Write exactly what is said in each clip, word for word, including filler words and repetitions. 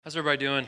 How's everybody doing?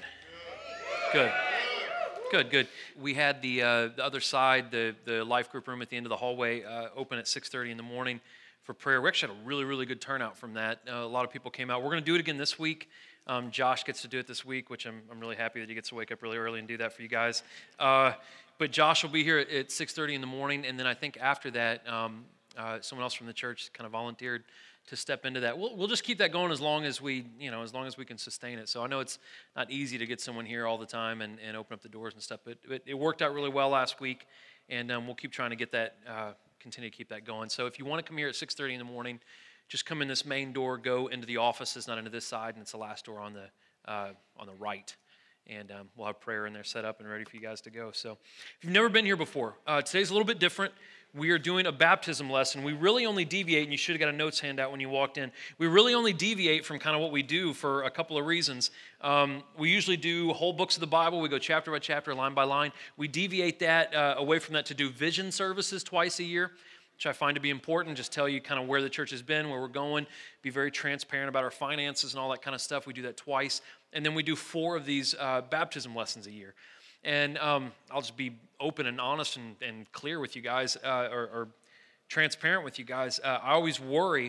Good. Good, good. We had the uh, the other side, the the life group room at the end of the hallway, uh, open at six thirty in the morning for prayer. We actually had a really, really good turnout from that. Uh, a lot of people came out. We're going to do it again this week. Um, Josh gets to do it this week, which I'm I'm really happy that he gets to wake up really early and do that for you guys. Uh, but Josh will be here at, at six thirty in the morning, and then I think after that, um, uh, someone else from the church kind of volunteered to step into that. We'll we'll just keep that going as long as we, you know, as long as we can sustain it. So I know it's not easy to get someone here all the time and, and open up the doors and stuff, but, but it worked out really well last week, and um, we'll keep trying to get that, uh, continue to keep that going. So if you want to come here at six thirty in the morning, just come in this main door, go into the offices, not into this side, and it's the last door on the uh, on the right. And um, we'll have prayer in there set up and ready for you guys to go. So if you've never been here before, uh, today's a little bit different. We are doing a baptism lesson. We really only deviate, and you should have got a notes handout when you walked in. We really only deviate from kind of what we do for a couple of reasons. Um, we usually do whole books of the Bible. We go chapter by chapter, line by line. We deviate that uh, away from that to do vision services twice a year, which I find to be important. Just tell you kind of where the church has been, where we're going, be very transparent about our finances and all that kind of stuff. We do that twice. And then we do four of these uh, baptism lessons a year. And um, I'll just be open and honest and, and clear with you guys, uh, or, or transparent with you guys. Uh, I always worry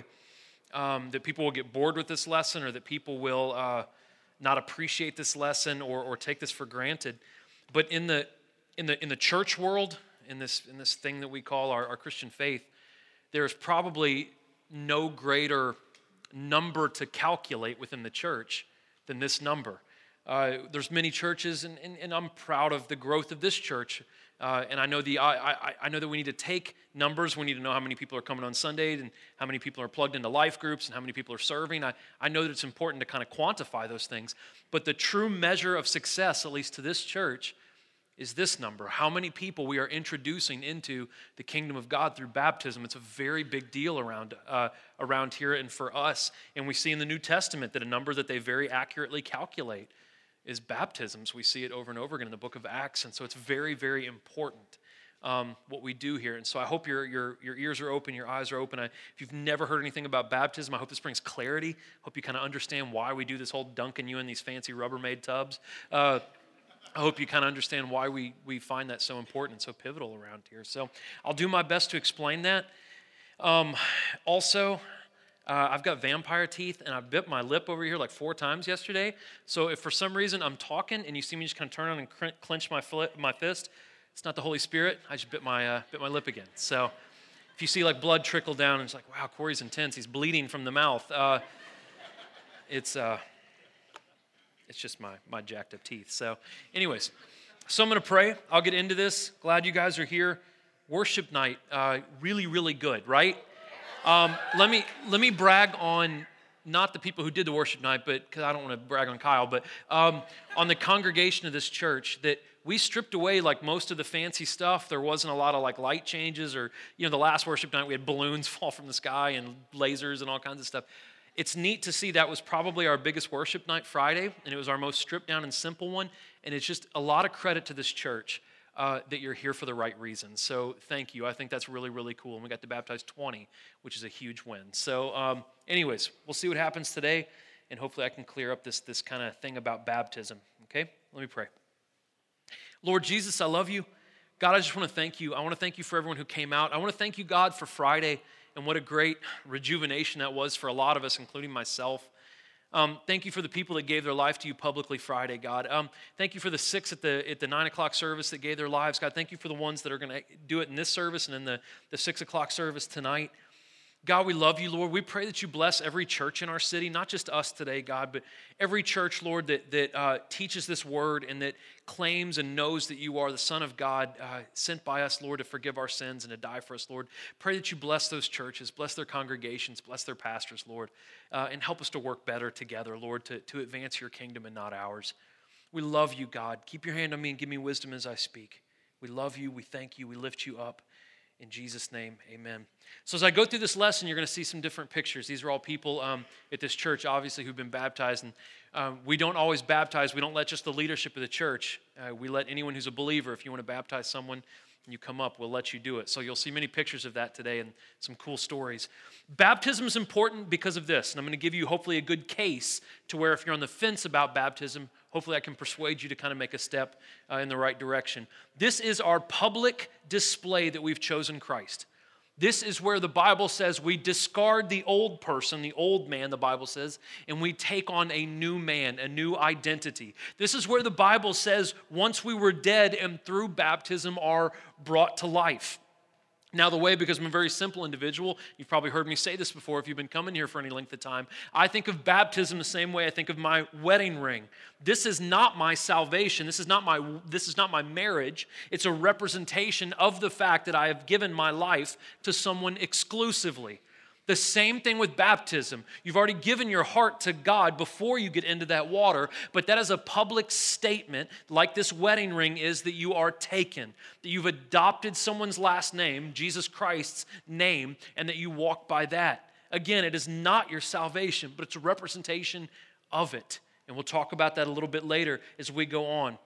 um, that people will get bored with this lesson, or that people will uh, not appreciate this lesson, or, or take this for granted. But in the in the in the church world, in this in this thing that we call our, our Christian faith, there is probably no greater number to calculate within the church than this number. Uh, there's many churches, and, and, and I'm proud of the growth of this church. Uh, and I know the I, I, I know that we need to take numbers. We need to know how many people are coming on Sunday, and how many people are plugged into life groups, and how many people are serving. I, I know that it's important to kind of quantify those things. But the true measure of success, at least to this church, is this number. How many people we are introducing into the kingdom of God through baptism. It's a very big deal around uh, around here and for us. And we see in the New Testament that a number that they very accurately calculate is baptisms. We see it over and over again in the book of Acts, and so it's very, very important um, what we do here. And so I hope your your your ears are open, your eyes are open. I, if you've never heard anything about baptism, I hope this brings clarity. I hope you kind of understand why we do this whole dunking you in these fancy Rubbermaid tubs. Uh, I hope you kind of understand why we we find that so important and so pivotal around here. So I'll do my best to explain that. Um, also, Uh, I've got vampire teeth, and I bit my lip over here like four times yesterday. So if for some reason I'm talking and you see me just kind of turn on and cr- clench my flip, my fist, it's not the Holy Spirit. I just bit my uh, bit my lip again. So if you see like blood trickle down, and it's like, wow, Corey's intense. He's bleeding from the mouth. Uh, it's uh, it's just my my jacked up teeth. So, anyways, so I'm gonna pray. I'll get into this. Glad you guys are here. Worship night, uh, really, really good, right? Um, let me let me brag on not the people who did the worship night, but because I don't want to brag on Kyle, but um, on the congregation of this church, that we stripped away like most of the fancy stuff. There wasn't a lot of like light changes, or you know, the last worship night we had balloons fall from the sky and lasers and all kinds of stuff. It's neat to see that was probably our biggest worship night Friday, and it was our most stripped down and simple one. And it's just a lot of credit to this church. Uh, that you're here for the right reasons. So thank you. I think that's really, really cool. And we got to baptize twenty, which is a huge win. So um, anyways, we'll see what happens today, and hopefully I can clear up this, this kind of thing about baptism. Okay? Let me pray. Lord Jesus, I love you. God, I just want to thank you. I want to thank you for everyone who came out. I want to thank you, God, for Friday, and what a great rejuvenation that was for a lot of us, including myself. Um, thank you for the people that gave their life to you publicly Friday, God. Um, thank you for the six at the at the nine o'clock service that gave their lives, God. Thank you for the ones that are going to do it in this service and in the, the six o'clock service tonight. God, we love you, Lord. We pray that you bless every church in our city, not just us today, God, but every church, Lord, that, that uh, teaches this word and that claims and knows that you are the Son of God, uh, sent by us, Lord, to forgive our sins and to die for us, Lord. Pray that you bless those churches, bless their congregations, bless their pastors, Lord, uh, and help us to work better together, Lord, to, to advance your kingdom and not ours. We love you, God. Keep your hand on me and give me wisdom as I speak. We love you. We thank you. We lift you up. In Jesus' name, amen. So as I go through this lesson, you're going to see some different pictures. These are all people um, at this church, obviously, who've been baptized. And um, we don't always baptize. We don't let just the leadership of the church. Uh, we let anyone who's a believer, if you want to baptize someone, you come up, we'll let you do it. So you'll see many pictures of that today and some cool stories. Baptism is important because of this, and I'm going to give you hopefully a good case to where if you're on the fence about baptism, hopefully I can persuade you to kind of make a step uh, in the right direction. This is our public display that we've chosen Christ. This is where the Bible says we discard the old person, the old man, the Bible says, and we take on a new man, a new identity. This is where the Bible says once we were dead and through baptism are brought to life. Now, the way, because I'm a very simple individual, you've probably heard me say this before if you've been coming here for any length of time, I think of baptism the same way I think of my wedding ring. This is not my salvation. This is not my, this is not my marriage. It's a representation of the fact that I have given my life to someone exclusively. The same thing with baptism. You've already given your heart to God before you get into that water, but that is a public statement, like this wedding ring is, that you are taken, that you've adopted someone's last name, Jesus Christ's name, and that you walk by that. Again, it is not your salvation, but it's a representation of it. And we'll talk about that a little bit later as we go on.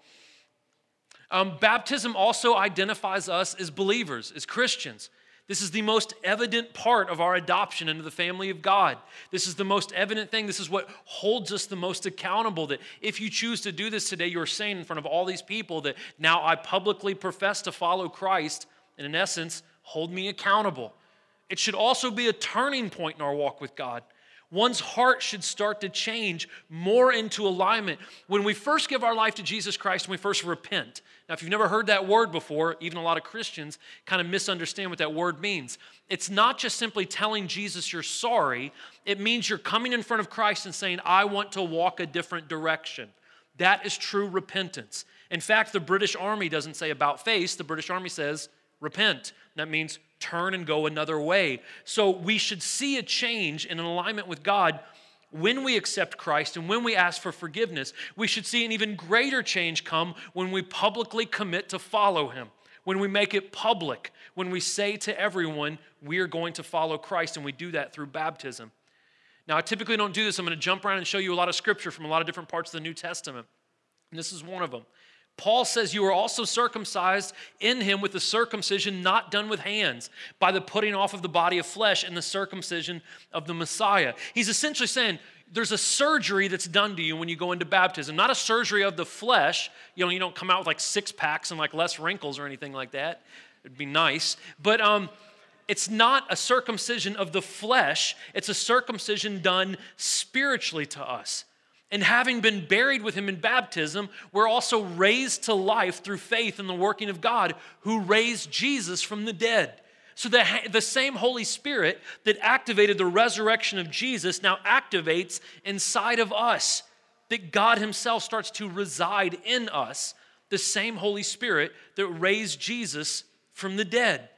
Um, baptism also identifies us as believers, as Christians. This is the most evident part of our adoption into the family of God. This is the most evident thing. This is what holds us the most accountable, that if you choose to do this today, you're saying in front of all these people that now I publicly profess to follow Christ, and in essence, hold me accountable. It should also be a turning point in our walk with God. One's heart should start to change more into alignment. When we first give our life to Jesus Christ and we first repent. Now, if you've never heard that word before, even a lot of Christians kind of misunderstand what that word means. It's not just simply telling Jesus you're sorry. It means you're coming in front of Christ and saying, I want to walk a different direction. That is true repentance. In fact, the British Army doesn't say about face. The British Army says repent. That means turn and go another way. So we should see a change in an alignment with God when we accept Christ and when we ask for forgiveness. We should see an even greater change come when we publicly commit to follow Him, when we make it public, when we say to everyone, we are going to follow Christ, and we do that through baptism. Now, I typically don't do this. I'm going to jump around and show you a lot of scripture from a lot of different parts of the New Testament, and this is one of them. Paul says you are also circumcised in Him with the circumcision not done with hands, by the putting off of the body of flesh and the circumcision of the Messiah. He's essentially saying there's a surgery that's done to you when you go into baptism. Not a surgery of the flesh. You know, you don't come out with like six packs and like less wrinkles or anything like that. It'd be nice. But um, it's not a circumcision of the flesh. It's a circumcision done spiritually to us. And having been buried with Him in baptism, we're also raised to life through faith in the working of God who raised Jesus from the dead. So the, the same Holy Spirit that activated the resurrection of Jesus now activates inside of us, that God Himself starts to reside in us, the same Holy Spirit that raised Jesus from the dead.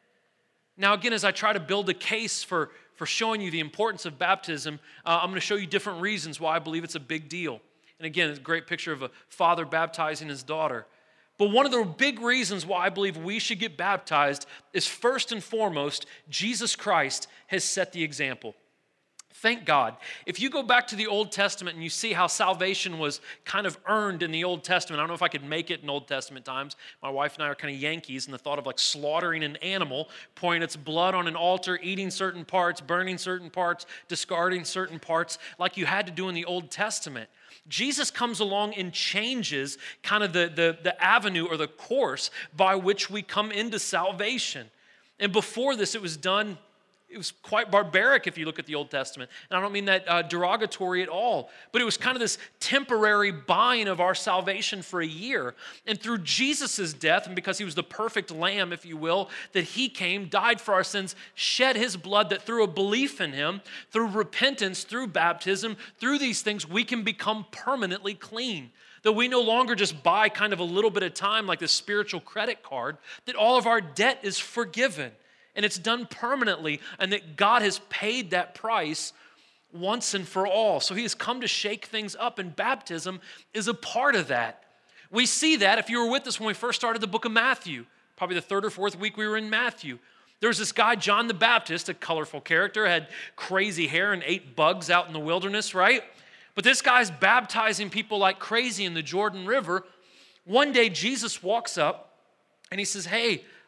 Now again, as I try to build a case for for showing you the importance of baptism, uh, I'm going to show you different reasons why I believe it's a big deal. And again, it's a great picture of a father baptizing his daughter. But one of the big reasons why I believe we should get baptized is first and foremost, Jesus Christ has set the example. Thank God. If you go back to the Old Testament and you see how salvation was kind of earned in the Old Testament, I don't know if I could make it in Old Testament times. My wife and I are kind of Yankees in the thought of like slaughtering an animal, pouring its blood on an altar, eating certain parts, burning certain parts, discarding certain parts, like you had to do in the Old Testament. Jesus comes along and changes kind of the, the, the avenue or the course by which we come into salvation. And before this, it was done It was quite barbaric if you look at the Old Testament. And I don't mean that uh, derogatory at all. But it was kind of this temporary buying of our salvation for a year. And through Jesus' death, and because He was the perfect lamb, if you will, that He came, died for our sins, shed His blood, that through a belief in Him, through repentance, through baptism, through these things, we can become permanently clean. That we no longer just buy kind of a little bit of time like this spiritual credit card, that all of our debt is forgiven. And it's done permanently, and that God has paid that price once and for all. So He has come to shake things up, and baptism is a part of that. We see that if you were with us when we first started the book of Matthew, probably the third or fourth week we were in Matthew. There was this guy, John the Baptist, a colorful character, had crazy hair and ate bugs out in the wilderness, right? But this guy's baptizing people like crazy in the Jordan River. One day, Jesus walks up, and He says, hey,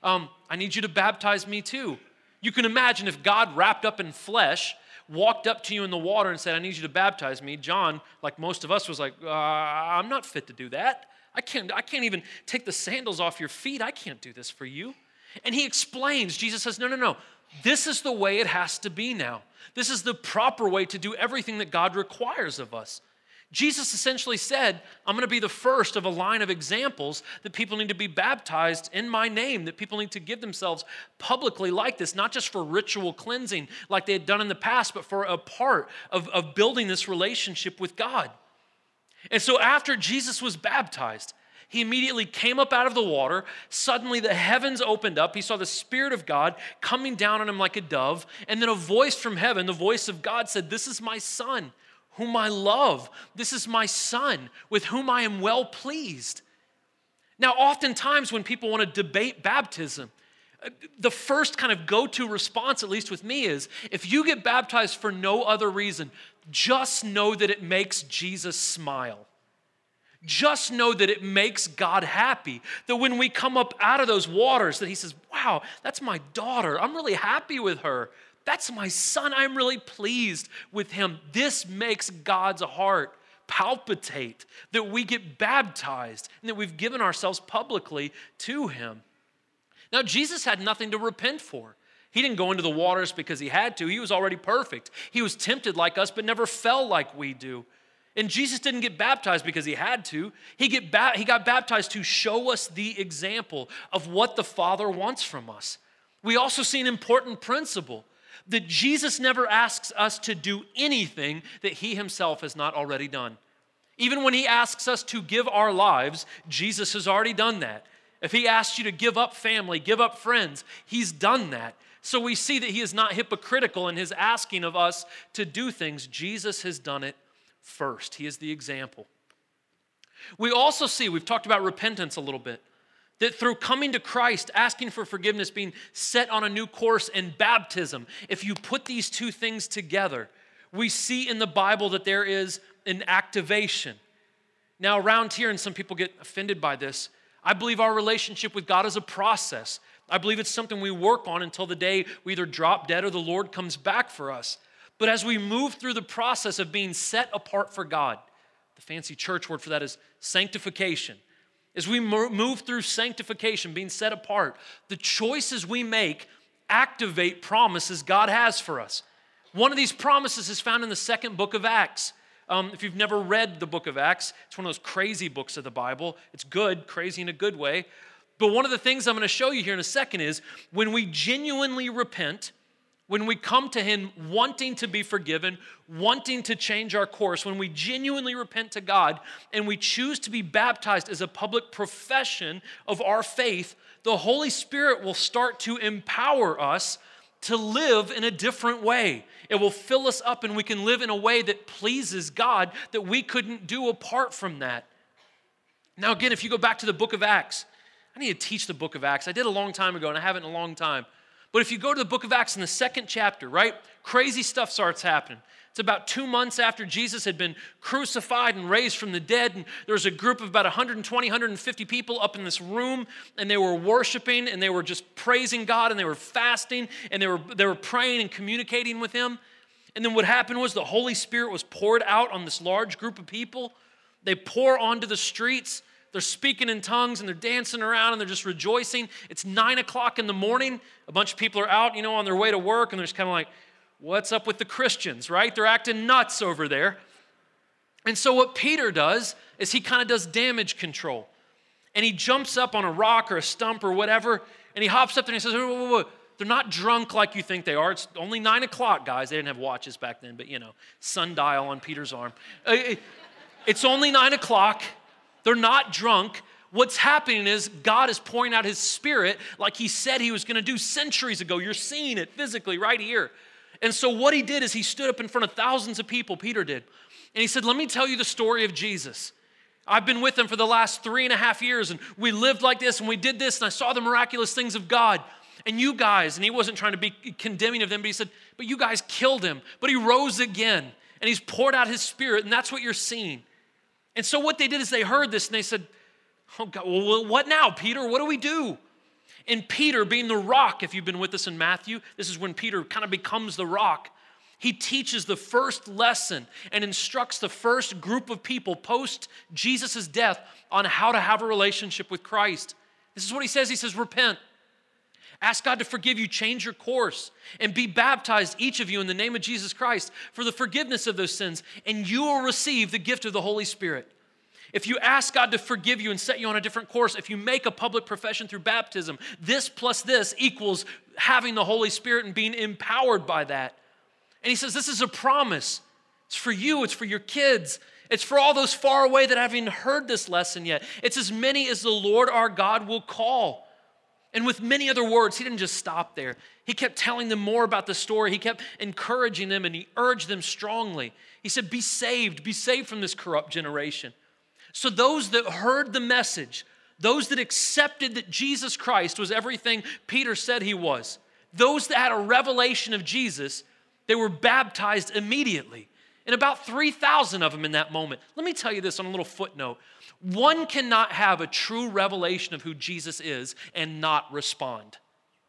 um, I need you to baptize me too. You can imagine if God wrapped up in flesh walked up to you in the water and said, I need you to baptize me. John, like most of us, was like, uh, I'm not fit to do that. I can't, I can't even take the sandals off your feet. I can't do this for you. And he explains, Jesus says, no, no, no. This is the way it has to be now. This is the proper way to do everything that God requires of us. Jesus essentially said, I'm going to be the first of a line of examples that people need to be baptized in my name, that people need to give themselves publicly like this, not just for ritual cleansing like they had done in the past, but for a part of, of building this relationship with God. And so after Jesus was baptized, he immediately came up out of the water. Suddenly the heavens opened up. He saw the Spirit of God coming down on him like a dove. And then a voice from heaven, the voice of God said, this is my Son, whom I love. This is my Son, with whom I am well pleased. Now, oftentimes when people want to debate baptism, the first kind of go-to response, at least with me, is if you get baptized for no other reason, just know that it makes Jesus smile. Just know that it makes God happy. That when we come up out of those waters, that he says, wow, that's my daughter. I'm really happy with her. That's my son. I'm really pleased with him. This makes God's heart palpitate, that we get baptized and that we've given ourselves publicly to him. Now, Jesus had nothing to repent for. He didn't go into the waters because he had to. He was already perfect. He was tempted like us, but never fell like we do. And Jesus didn't get baptized because he had to. He, get ba- he got baptized to show us the example of what the Father wants from us. We also see an important principle, that Jesus never asks us to do anything that he himself has not already done. Even when he asks us to give our lives, Jesus has already done that. If he asks you to give up family, give up friends, he's done that. So we see that he is not hypocritical in his asking of us to do things. Jesus has done it first. He is the example. We also see, we've talked about repentance a little bit, that through coming to Christ, asking for forgiveness, being set on a new course, and baptism, if you put these two things together, we see in the Bible that there is an activation. Now around here, and some people get offended by this, I believe our relationship with God is a process. I believe it's something we work on until the day we either drop dead or the Lord comes back for us. But as we move through the process of being set apart for God, the fancy church word for that is sanctification. As we move through sanctification, being set apart, the choices we make activate promises God has for us. One of these promises is found in the second book of Acts. Um, if you've never read the book of Acts, it's one of those crazy books of the Bible. It's good, crazy in a good way. But one of the things I'm going to show you here in a second is when we genuinely repent, when we come to him wanting to be forgiven, wanting to change our course, when we genuinely repent to God and we choose to be baptized as a public profession of our faith, the Holy Spirit will start to empower us to live in a different way. It will fill us up and we can live in a way that pleases God that we couldn't do apart from that. Now again, if you go back to the book of Acts, I need to teach the book of Acts. I did a long time ago and I haven't in a long time. But if you go to the book of Acts in the second chapter, right, crazy stuff starts happening. It's about two months after Jesus had been crucified and raised from the dead, and there was a group of about one hundred twenty, one hundred fifty people up in this room, and they were worshiping, and they were just praising God, and they were fasting, and they were, they were praying and communicating with him. And then what happened was the Holy Spirit was poured out on this large group of people. They pour onto the streets. They're speaking in tongues and they're dancing around and they're just rejoicing. It's nine o'clock in the morning. A bunch of people are out, you know, on their way to work, and they're just kind of like, what's up with the Christians, right? They're acting nuts over there. And so what Peter does is he kind of does damage control. And he jumps up on a rock or a stump or whatever, and he hops up there and he says, whoa, whoa, whoa. They're not drunk like you think they are. It's only nine o'clock, guys. They didn't have watches back then, but you know, sundial on Peter's arm. It's only nine o'clock. They're not drunk. What's happening is God is pouring out his Spirit like he said he was going to do centuries ago. You're seeing it physically right here. And so what he did is he stood up in front of thousands of people, Peter did, and he said, let me tell you the story of Jesus. I've been with him for the last three and a half years, and we lived like this, and we did this, and I saw the miraculous things of God. And you guys, and he wasn't trying to be condemning of them, but he said, but you guys killed him. But he rose again, and he's poured out his Spirit, and that's what you're seeing. And so what they did is they heard this and they said, oh God, well, what now, Peter? What do we do? And Peter, being the rock, if you've been with us in Matthew, this is when Peter kind of becomes the rock. He teaches the first lesson and instructs the first group of people post Jesus' death on how to have a relationship with Christ. This is what he says. He says, repent. Ask God to forgive you, change your course, and be baptized, each of you, in the name of Jesus Christ for the forgiveness of those sins, and you will receive the gift of the Holy Spirit. If you ask God to forgive you and set you on a different course, if you make a public profession through baptism, this plus this equals having the Holy Spirit and being empowered by that. And he says, this is a promise. It's for you, it's for your kids. It's for all those far away that haven't heard this lesson yet. It's as many as the Lord our God will call. And with many other words, he didn't just stop there. He kept telling them more about the story. He kept encouraging them, and he urged them strongly. He said, be saved, be saved from this corrupt generation. So those that heard the message, those that accepted that Jesus Christ was everything Peter said he was, those that had a revelation of Jesus, they were baptized immediately. And about three thousand of them in that moment. Let me tell you this on a little footnote. One cannot have a true revelation of who Jesus is and not respond.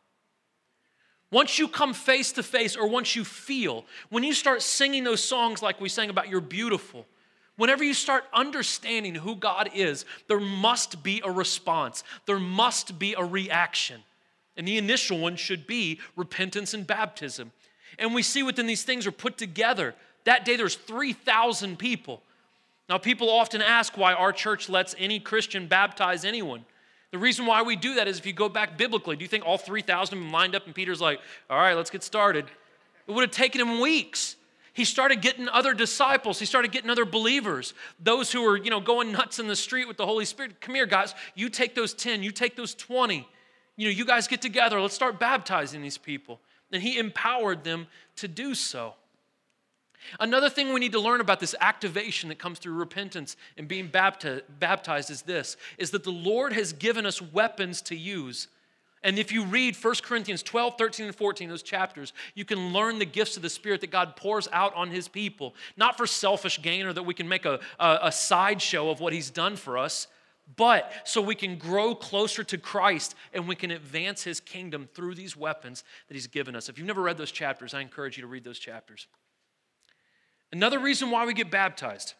Once you come face to face, or once you feel, when you start singing those songs like we sang about You're Beautiful, whenever you start understanding who God is, there must be a response. There must be a reaction. And the initial one should be repentance and baptism. And we see within these things are put together. That day there's three thousand people. Now, people often ask why our church lets any Christian baptize anyone. The reason why we do that is if you go back biblically, do you think all three thousand of them lined up and Peter's like, all right, let's get started? It would have taken him weeks. He started getting other disciples. He started getting other believers. Those who were, you know, going nuts in the street with the Holy Spirit. Come here, guys. You take those ten. You take those twenty. You know, you guys get together. Let's start baptizing these people. And he empowered them to do so. Another thing we need to learn about this activation that comes through repentance and being bapti- baptized is this, is that the Lord has given us weapons to use. And if you read First Corinthians twelve, thirteen, and fourteen, those chapters, you can learn the gifts of the Spirit that God pours out on his people, not for selfish gain or that we can make a, a, a sideshow of what he's done for us, but so we can grow closer to Christ and we can advance his kingdom through these weapons that he's given us. If you've never read those chapters, I encourage you to read those chapters. Another reason why we get baptized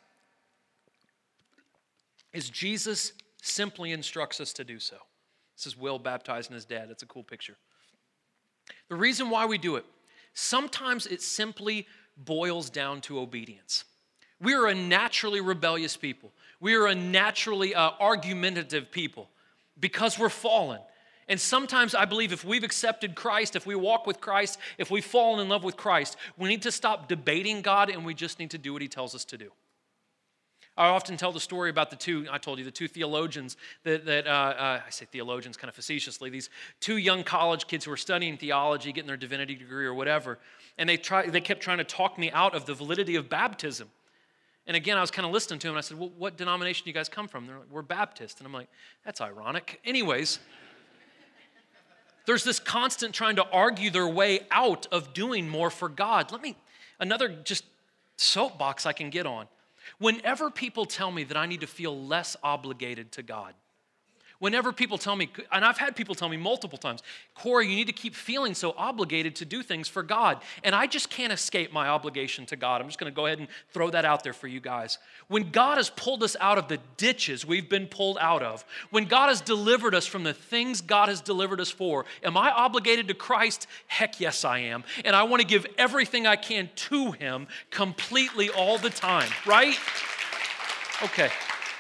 is Jesus simply instructs us to do so. This is Will baptizing his dad. That's a cool picture. The reason why we do it, sometimes it simply boils down to obedience. We are a naturally rebellious people. We are a naturally uh, argumentative people because we're fallen. And sometimes I believe if we've accepted Christ, if we walk with Christ, if we've fallen in love with Christ, we need to stop debating God and we just need to do what he tells us to do. I often tell the story about the two, I told you, the two theologians that, that uh, uh, I say theologians kind of facetiously, these two young college kids who were studying theology, getting their divinity degree or whatever, and they try, they kept trying to talk me out of the validity of baptism. And again, I was kind of listening to them and I said, well, what denomination do you guys come from? They're like, we're Baptist. And I'm like, that's ironic. Anyways, there's this constant trying to argue their way out of doing more for God. Let me, another just soapbox I can get on. Whenever people tell me that I need to feel less obligated to God, whenever people tell me, and I've had people tell me multiple times, Corey, you need to keep feeling so obligated to do things for God. And I just can't escape my obligation to God. I'm just going to go ahead and throw that out there for you guys. When God has pulled us out of the ditches we've been pulled out of, when God has delivered us from the things God has delivered us for, am I obligated to Christ? Heck yes, I am. And I want to give everything I can to him completely all the time, right? Okay.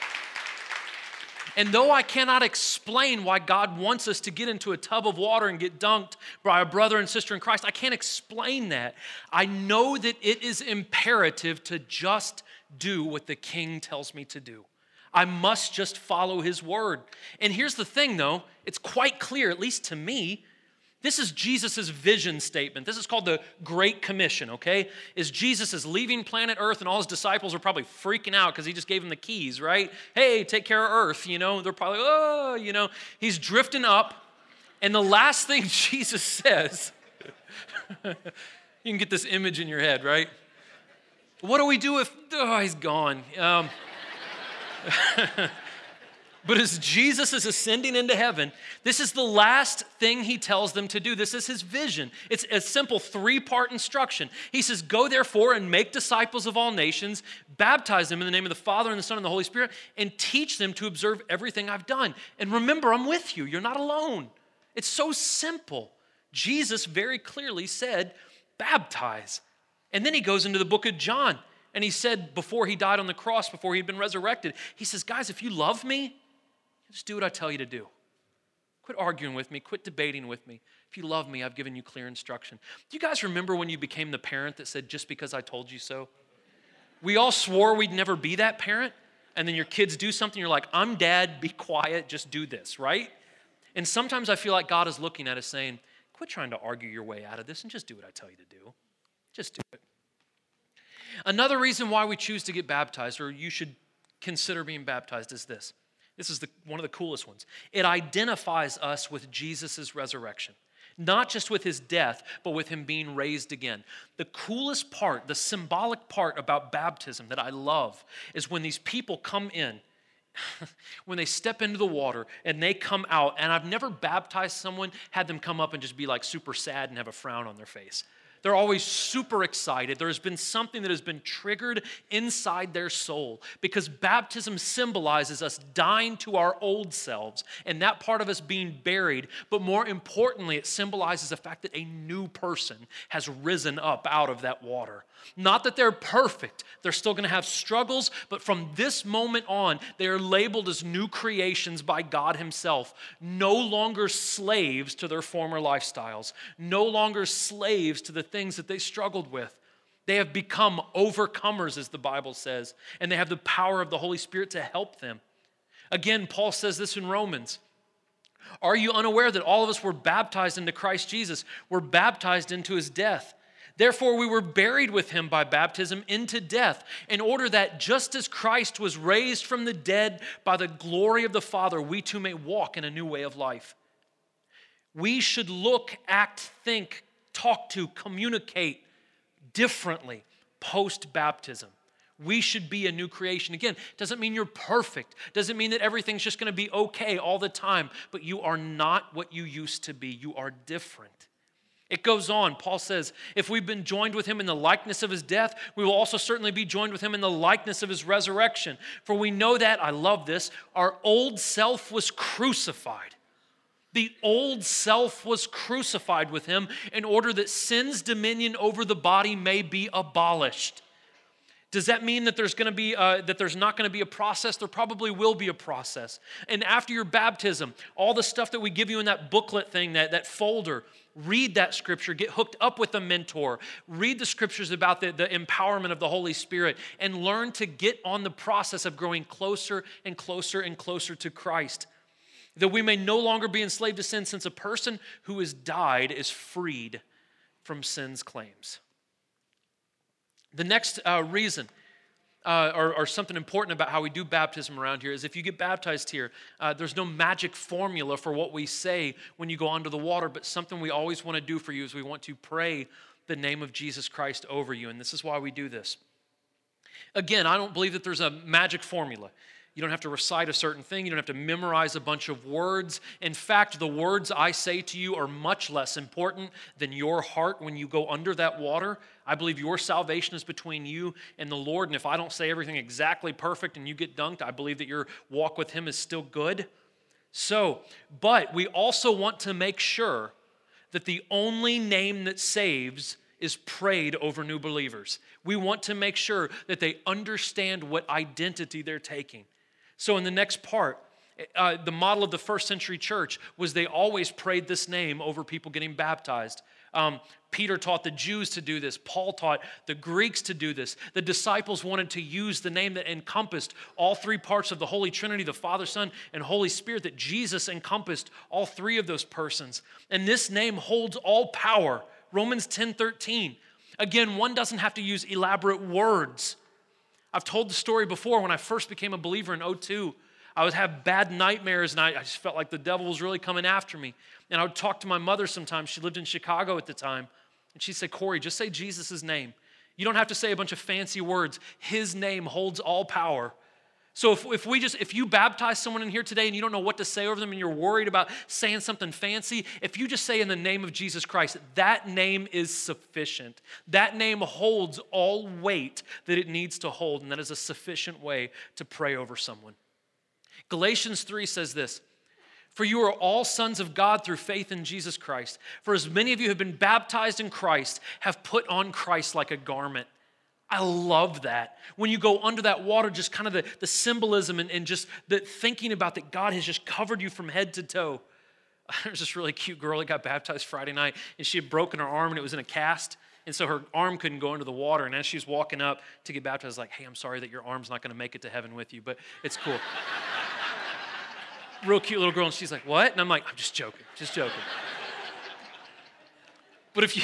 And though I cannot explain why God wants us to get into a tub of water and get dunked by a brother and sister in Christ, I can't explain that. I know that it is imperative to just do what the King tells me to do. I must just follow his word. And here's the thing though, it's quite clear, at least to me, this is Jesus' vision statement. This is called the Great Commission, okay? Is Jesus is leaving planet Earth and all his disciples are probably freaking out because he just gave them the keys, right? Hey, take care of Earth, you know? They're probably, oh, you know. He's drifting up. And the last thing Jesus says, you can get this image in your head, right? What do we do if, oh, he's gone. Um, But as Jesus is ascending into heaven, this is the last thing he tells them to do. This is his vision. It's a simple three-part instruction. He says, go therefore and make disciples of all nations, baptize them in the name of the Father and the Son and the Holy Spirit, and teach them to observe everything I've done. And remember, I'm with you. You're not alone. It's so simple. Jesus very clearly said, baptize. And then he goes into the book of John, and he said before he died on the cross, before he'd been resurrected, he says, guys, if you love me, just do what I tell you to do. Quit arguing with me. Quit debating with me. If you love me, I've given you clear instruction. Do you guys remember when you became the parent that said, just because I told you so? We all swore we'd never be that parent, and then your kids do something, you're like, I'm dad, be quiet, just do this, right? And sometimes I feel like God is looking at us saying, quit trying to argue your way out of this and just do what I tell you to do. Just do it. Another reason why we choose to get baptized, or you should consider being baptized, is this. This is the, one of the coolest ones. It identifies us with Jesus' resurrection. Not just with his death, but with him being raised again. The coolest part, the symbolic part about baptism that I love is when these people come in, when they step into the water and they come out, and I've never baptized someone, had them come up and just be like super sad and have a frown on their face. They're always super excited. There has been something that has been triggered inside their soul because baptism symbolizes us dying to our old selves and that part of us being buried. But more importantly, it symbolizes the fact that a new person has risen up out of that water. Not that they're perfect. They're still going to have struggles, but from this moment on, they are labeled as new creations by God himself. No longer slaves to their former lifestyles. No longer slaves to the things that they struggled with. They have become overcomers, as the Bible says, and they have the power of the Holy Spirit to help them. Again, Paul says this in Romans. Are you unaware that all of us were baptized into Christ Jesus? We're baptized into his death. Therefore, we were buried with him by baptism into death, in order that just as Christ was raised from the dead by the glory of the Father, we too may walk in a new way of life. We should look, act, think, talk to, communicate differently post-baptism. We should be a new creation. Again, doesn't mean you're perfect. Doesn't mean that everything's just going to be okay all the time, but you are not what you used to be. You are different. It goes on. Paul says, if we've been joined with him in the likeness of his death, we will also certainly be joined with him in the likeness of his resurrection. For we know that, I love this, our old self was crucified. The old self was crucified with him in order that sin's dominion over the body may be abolished. Does that mean that there's going to be uh, that there's not going to be a process? There probably will be a process. And after your baptism, all the stuff that we give you in that booklet thing, that, that folder, read that scripture, get hooked up with a mentor, read the scriptures about the, the empowerment of the Holy Spirit, and learn to get on the process of growing closer and closer and closer to Christ. That we may no longer be enslaved to sin, since a person who has died is freed from sin's claims. The next uh, reason, uh, or, or something important about how we do baptism around here, is if you get baptized here, uh, there's no magic formula for what we say when you go onto the water, but something we always want to do for you is we want to pray the name of Jesus Christ over you, and this is why we do this. Again, I don't believe that there's a magic formula. You don't have to recite a certain thing. You don't have to memorize a bunch of words. In fact, the words I say to you are much less important than your heart when you go under that water. I believe your salvation is between you and the Lord. And if I don't say everything exactly perfect and you get dunked, I believe that your walk with him is still good. So, but we also want to make sure that the only name that saves is prayed over new believers. We want to make sure that they understand what identity they're taking. So in the next part, uh, the model of the first century church was they always prayed this name over people getting baptized. Um, Peter taught the Jews to do this. Paul taught the Greeks to do this. The disciples wanted to use the name that encompassed all three parts of the Holy Trinity, the Father, Son, and Holy Spirit, that Jesus encompassed all three of those persons. And this name holds all power. Romans ten thirteen. Again, one doesn't have to use elaborate words. I've told the story before. When I first became a believer in oh two, I would have bad nightmares, and I, I just felt like the devil was really coming after me. And I would talk to my mother sometimes. She lived in Chicago at the time. And she'd say, Corey, just say Jesus' name. You don't have to say a bunch of fancy words. His name holds all power. So if, if we just, if you baptize someone in here today and you don't know what to say over them and you're worried about saying something fancy, if you just say in the name of Jesus Christ, that name is sufficient. That name holds all weight that it needs to hold, and that is a sufficient way to pray over someone. Galatians three says this, "For you are all sons of God through faith in Jesus Christ. For as many of you have been baptized in Christ, have put on Christ like a garment." I love that. When you go under that water, just kind of the, the symbolism and, and just the thinking about that God has just covered you from head to toe. There's this really cute girl that got baptized Friday night, and she had broken her arm, and it was in a cast, and so her arm couldn't go into the water. And as she was walking up to get baptized, I was like, "Hey, I'm sorry that your arm's not going to make it to heaven with you, but it's cool." Real cute little girl, and she's like, "What?" And I'm like, "I'm just joking, just joking." But if you...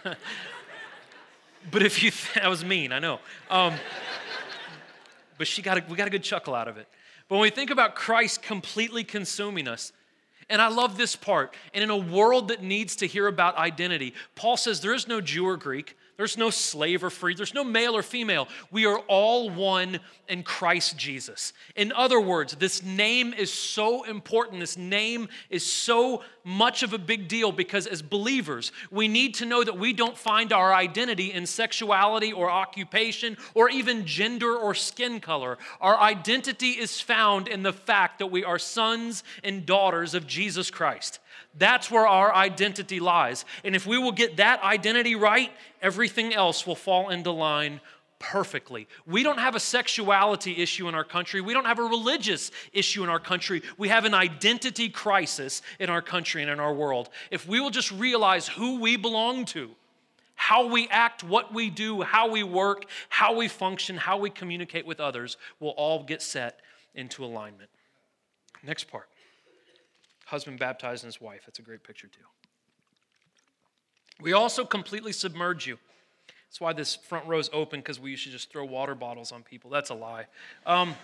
But if you, th- that was mean, I know. Um, but she got a, we got a good chuckle out of it. But when we think about Christ completely consuming us, and I love this part, and in a world that needs to hear about identity, Paul says there is no Jew or Greek, there's no slave or free, there's no male or female. We are all one in Christ Jesus. In other words, this name is so important. This name is so much of a big deal because as believers, we need to know that we don't find our identity in sexuality or occupation or even gender or skin color. Our identity is found in the fact that we are sons and daughters of Jesus Christ. That's where our identity lies. And if we will get that identity right, everything else will fall into line perfectly. We don't have a sexuality issue in our country. We don't have a religious issue in our country. We have an identity crisis in our country and in our world. If we will just realize who we belong to, how we act, what we do, how we work, how we function, how we communicate with others, we'll all get set into alignment. Next part. Husband baptizing his wife. That's a great picture too. We also completely submerge you. That's why this front row is open, because we used to just throw water bottles on people. That's a lie. Um,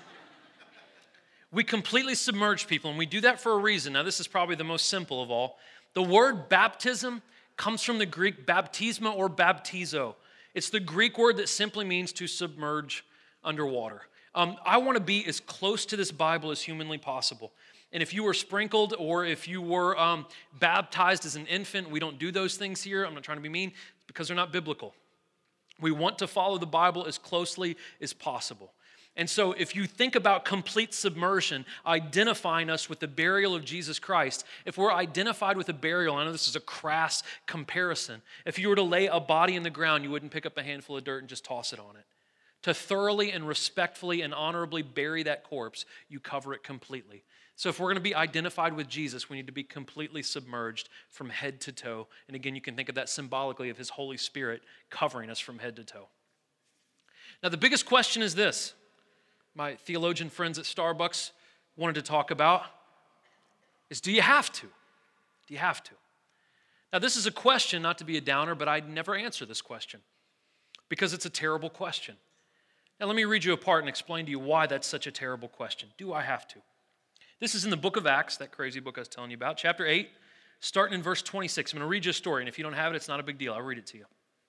we completely submerge people, and we do that for a reason. Now, this is probably the most simple of all. The word baptism comes from the Greek baptisma or baptizo. It's the Greek word that simply means to submerge underwater. Um, I want to be as close to this Bible as humanly possible. And if you were sprinkled or if you were um, baptized as an infant, we don't do those things here. I'm not trying to be mean, because they're not biblical. We want to follow the Bible as closely as possible. And so if you think about complete submersion, identifying us with the burial of Jesus Christ, if we're identified with a burial, I know this is a crass comparison. If you were to lay a body in the ground, you wouldn't pick up a handful of dirt and just toss it on it. To thoroughly and respectfully and honorably bury that corpse, you cover it completely. So if we're going to be identified with Jesus, we need to be completely submerged from head to toe. And again, you can think of that symbolically of his Holy Spirit covering us from head to toe. Now, the biggest question is this. My theologian friends at Starbucks wanted to talk about is, do you have to? Do you have to? Now, this is a question, not to be a downer, but I'd never answer this question because it's a terrible question. Now, let me read you a part and explain to you why that's such a terrible question. Do I have to? This is in the book of Acts, that crazy book I was telling you about, chapter eight, starting in verse twenty-six. I'm going to read you a story, and if you don't have it, it's not a big deal. I'll read it to you.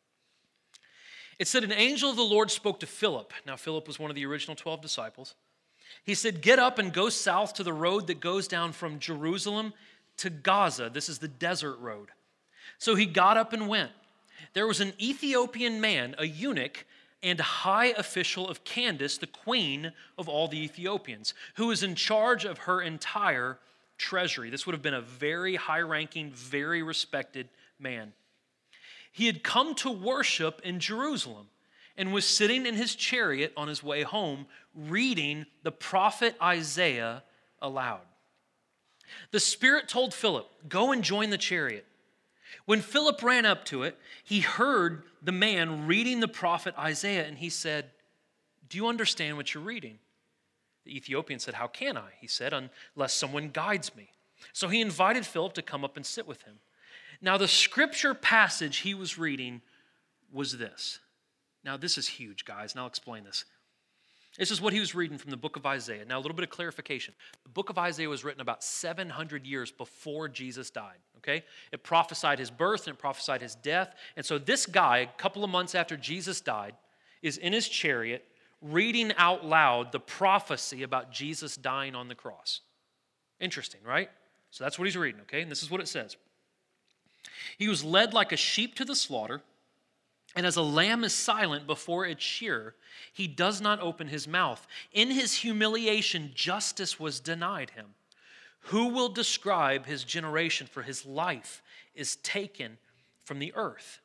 It said, an angel of the Lord spoke to Philip. Now, Philip was one of the original twelve disciples. He said, get up and go south to the road that goes down from Jerusalem to Gaza. This is the desert road. So he got up and went. There was an Ethiopian man, a eunuch, and high official of Candace, the queen of all the Ethiopians, who was in charge of her entire treasury. This would have been a very high-ranking, very respected man. He had come to worship in Jerusalem and was sitting in his chariot on his way home, reading the prophet Isaiah aloud. The Spirit told Philip, go and join the chariot. When Philip ran up to it, he heard the man reading the prophet Isaiah, and he said, do you understand what you're reading? The Ethiopian said, how can I? He said, unless someone guides me. So he invited Philip to come up and sit with him. Now, the scripture passage he was reading was this. Now, this is huge, guys, and I'll explain this. This is what he was reading from the book of Isaiah. Now, a little bit of clarification. The book of Isaiah was written about seven hundred years before Jesus died, okay? It prophesied his birth and it prophesied his death. And so this guy, a couple of months after Jesus died, is in his chariot reading out loud the prophecy about Jesus dying on the cross. Interesting, right? So that's what he's reading, okay? And this is what it says. He was led like a sheep to the slaughter, and as a lamb is silent before its shearer, he does not open his mouth. In his humiliation, justice was denied him. Who will describe his generation? For his life is taken from the earth.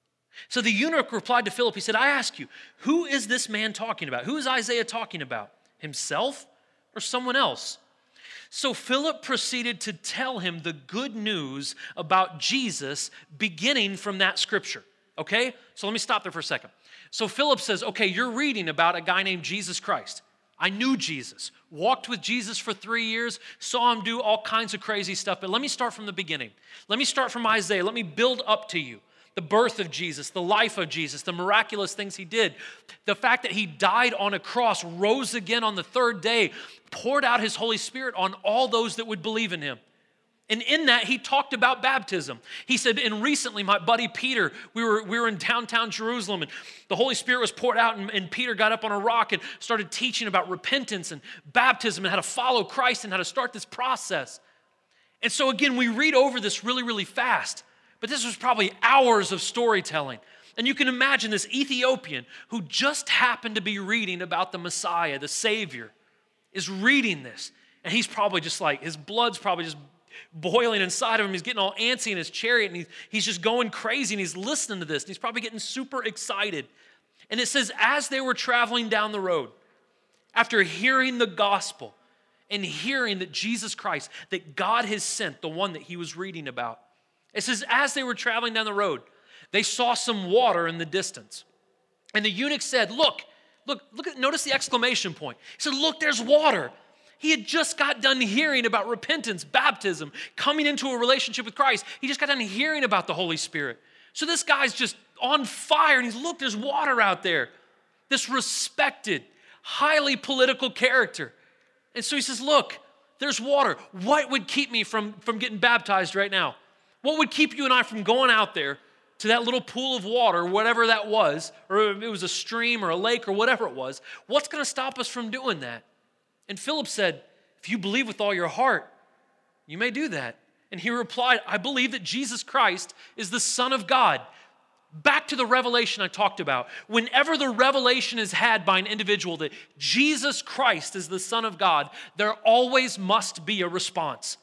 So the eunuch replied to Philip, he said, I ask you, who is this man talking about? Who is Isaiah talking about? Himself or someone else? So Philip proceeded to tell him the good news about Jesus beginning from that scripture. Okay? So let me stop there for a second. So Philip says, okay, you're reading about a guy named Jesus Christ. I knew Jesus, walked with Jesus for three years, saw him do all kinds of crazy stuff. But let me start from the beginning. Let me start from Isaiah. Let me build up to you the birth of Jesus, the life of Jesus, the miraculous things he did, the fact that he died on a cross, rose again on the third day, poured out his Holy Spirit on all those that would believe in him. And in that, he talked about baptism. He said, and recently, my buddy Peter, we were, we were in downtown Jerusalem, and the Holy Spirit was poured out, and, and Peter got up on a rock and started teaching about repentance and baptism and how to follow Christ and how to start this process. And so again, we read over this really, really fast, but this was probably hours of storytelling. And you can imagine this Ethiopian who just happened to be reading about the Messiah, the Savior, is reading this. And he's probably just like, his blood's probably just boiling inside of him. He's getting all antsy in his chariot, and he's, he's just going crazy, and he's listening to this, and he's probably getting super excited. And it says, as they were traveling down the road, after hearing the gospel and hearing that Jesus Christ, that God has sent, the one that he was reading about, it says, as they were traveling down the road, they saw some water in the distance. And the eunuch said, look, look, look at, notice the exclamation point. He said, look, there's water. He had just got done hearing about repentance, baptism, coming into a relationship with Christ. He just got done hearing about the Holy Spirit. So this guy's just on fire, and he's, look, there's water out there. This respected, highly political character. And so he says, look, there's water. What would keep me from, from getting baptized right now? What would keep you and I from going out there to that little pool of water, whatever that was, or if it was a stream or a lake or whatever it was? What's going to stop us from doing that? And Philip said, if you believe with all your heart, you may do that. And he replied, I believe that Jesus Christ is the Son of God. Back to the revelation I talked about. Whenever the revelation is had by an individual that Jesus Christ is the Son of God, there always must be a response.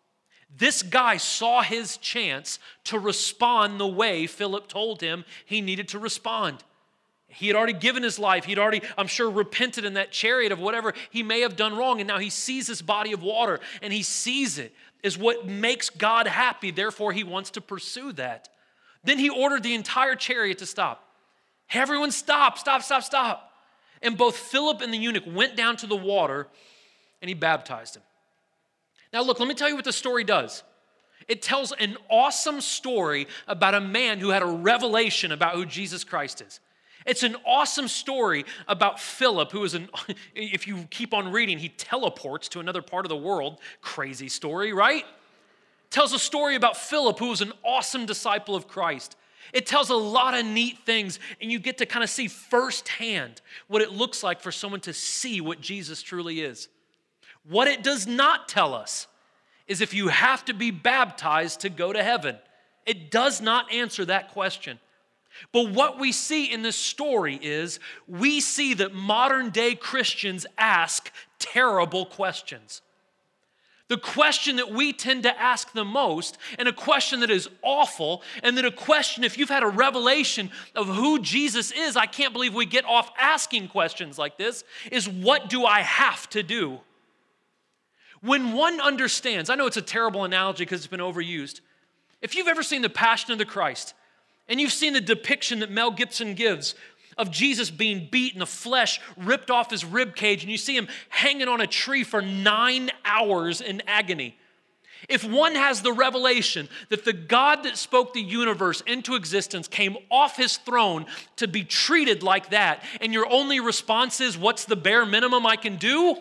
This guy saw his chance to respond the way Philip told him he needed to respond. He had already given his life. He'd already, I'm sure, repented in that chariot of whatever he may have done wrong. And now he sees this body of water, and he sees it as what makes God happy. Therefore, he wants to pursue that. Then he ordered the entire chariot to stop. Hey, everyone stop, stop, stop, stop. And both Philip and the eunuch went down to the water, and he baptized him. Now look, let me tell you what the story does. It tells an awesome story about a man who had a revelation about who Jesus Christ is. It's an awesome story about Philip, who is an, if you keep on reading, he teleports to another part of the world. Crazy story, right? It tells a story about Philip, who was an awesome disciple of Christ. It tells a lot of neat things, and you get to kind of see firsthand what it looks like for someone to see what Jesus truly is. What it does not tell us is if you have to be baptized to go to heaven. It does not answer that question. But what we see in this story is we see that modern day Christians ask terrible questions. The question that we tend to ask the most, and a question that is awful, and that a question, if you've had a revelation of who Jesus is, I can't believe we get off asking questions like this, is what do I have to do? When one understands, I know it's a terrible analogy because it's been overused. If you've ever seen The Passion of the Christ, and you've seen the depiction that Mel Gibson gives of Jesus being beaten, the flesh ripped off his rib cage, and you see him hanging on a tree for nine hours in agony. If one has the revelation that the God that spoke the universe into existence came off his throne to be treated like that, and your only response is, what's the bare minimum I can do?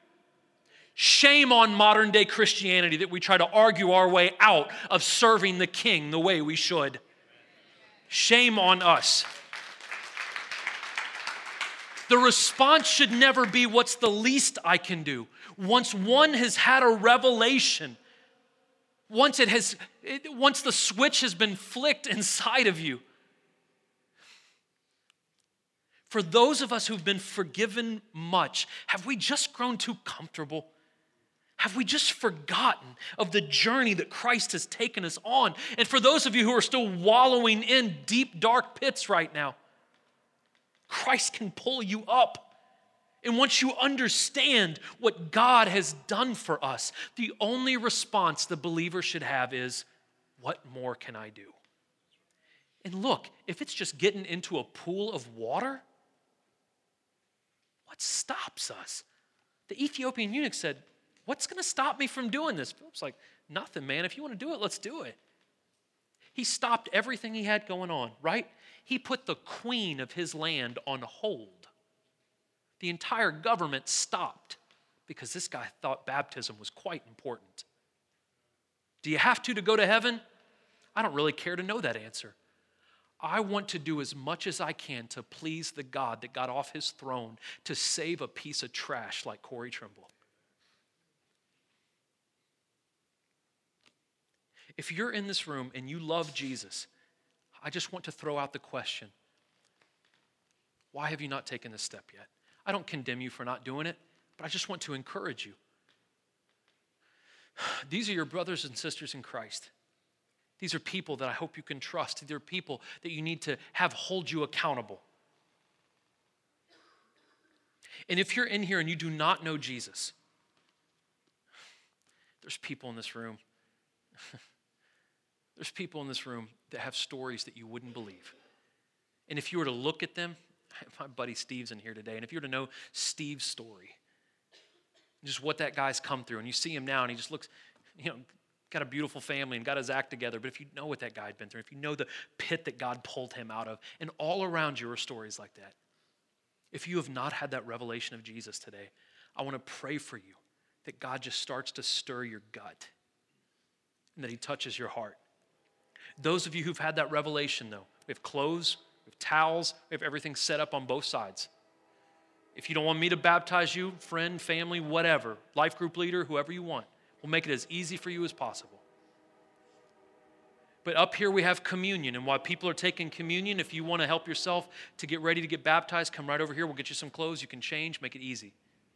Shame on modern day Christianity that we try to argue our way out of serving the King the way we should. Shame on us. The response should never be, what's the least I can do? Once one has had a revelation, once it has, it, once the switch has been flicked inside of you, for those of us who've been forgiven much, have we just grown too comfortable? Have we just forgotten of the journey that Christ has taken us on? And for those of you who are still wallowing in deep, dark pits right now, Christ can pull you up. And once you understand what God has done for us, the only response the believer should have is, what more can I do? And look, if it's just getting into a pool of water, what stops us? The Ethiopian eunuch said, what's going to stop me from doing this? Philip's like, nothing, man. If you want to do it, let's do it. He stopped everything he had going on, right? He put the queen of his land on hold. The entire government stopped because this guy thought baptism was quite important. Do you have to to go to heaven? I don't really care to know that answer. I want to do as much as I can to please the God that got off his throne to save a piece of trash like Corey Trimble. If you're in this room and you love Jesus, I just want to throw out the question, why have you not taken this step yet? I don't condemn you for not doing it, but I just want to encourage you. These are your brothers and sisters in Christ. These are people that I hope you can trust. These are people that you need to have hold you accountable. And if you're in here and you do not know Jesus, there's people in this room. There's people in this room that have stories that you wouldn't believe. And if you were to look at them, my buddy Steve's in here today, and if you were to know Steve's story, just what that guy's come through, and you see him now, and he just looks, you know, got a beautiful family and got his act together, but if you know what that guy had been through, if you know the pit that God pulled him out of, and all around you are stories like that. If you have not had that revelation of Jesus today, I want to pray for you that God just starts to stir your gut and that he touches your heart. Those of you who've had that revelation, though, we have clothes, we have towels, we have everything set up on both sides. If you don't want me to baptize you, friend, family, whatever, life group leader, whoever you want, we'll make it as easy for you as possible. But up here we have communion, and while people are taking communion, if you want to help yourself to get ready to get baptized, come right over here. We'll get you some clothes. You can change, make it easy.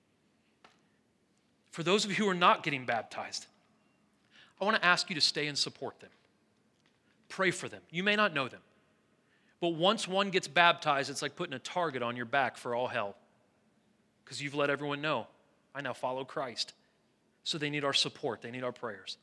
For those of you who are not getting baptized, I want to ask you to stay and support them. Pray for them. You may not know them, but once one gets baptized, it's like putting a target on your back for all hell because you've let everyone know, I now follow Christ. So they need our support. They need our prayers.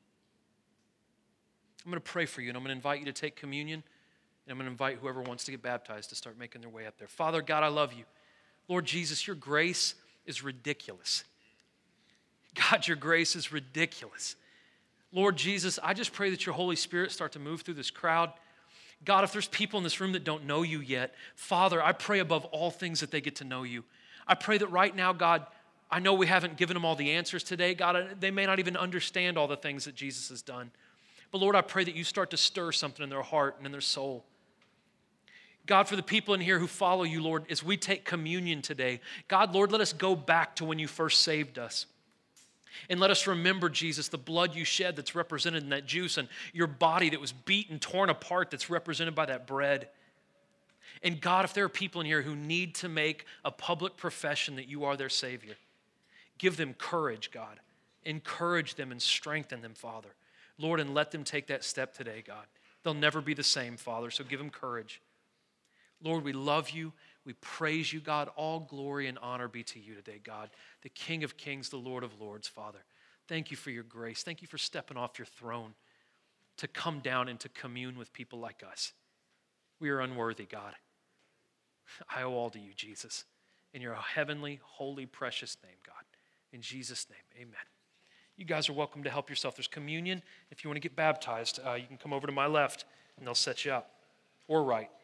I'm going to pray for you, and I'm going to invite you to take communion, and I'm going to invite whoever wants to get baptized to start making their way up there. Father God, I love you. Lord Jesus, your grace is ridiculous. God, your grace is ridiculous. Lord Jesus, I just pray that your Holy Spirit start to move through this crowd. God, if there's people in this room that don't know you yet, Father, I pray above all things that they get to know you. I pray that right now, God, I know we haven't given them all the answers today. God, they may not even understand all the things that Jesus has done. But Lord, I pray that you start to stir something in their heart and in their soul. God, for the people in here who follow you, Lord, as we take communion today, God, Lord, let us go back to when you first saved us. And let us remember, Jesus, the blood you shed that's represented in that juice and your body that was beaten, torn apart, that's represented by that bread. And God, if there are people in here who need to make a public profession that you are their Savior, give them courage, God. Encourage them and strengthen them, Father. Lord, and let them take that step today, God. They'll never be the same, Father, so give them courage. Lord, we love you. We praise you, God. All glory and honor be to you today, God, the King of kings, the Lord of lords, Father. Thank you for your grace. Thank you for stepping off your throne to come down and to commune with people like us. We are unworthy, God. I owe all to you, Jesus. In your heavenly, holy, precious name, God. In Jesus' name, amen. You guys are welcome to help yourself. There's communion. If you want to get baptized, uh, you can come over to my left, and they'll set you up. Or right.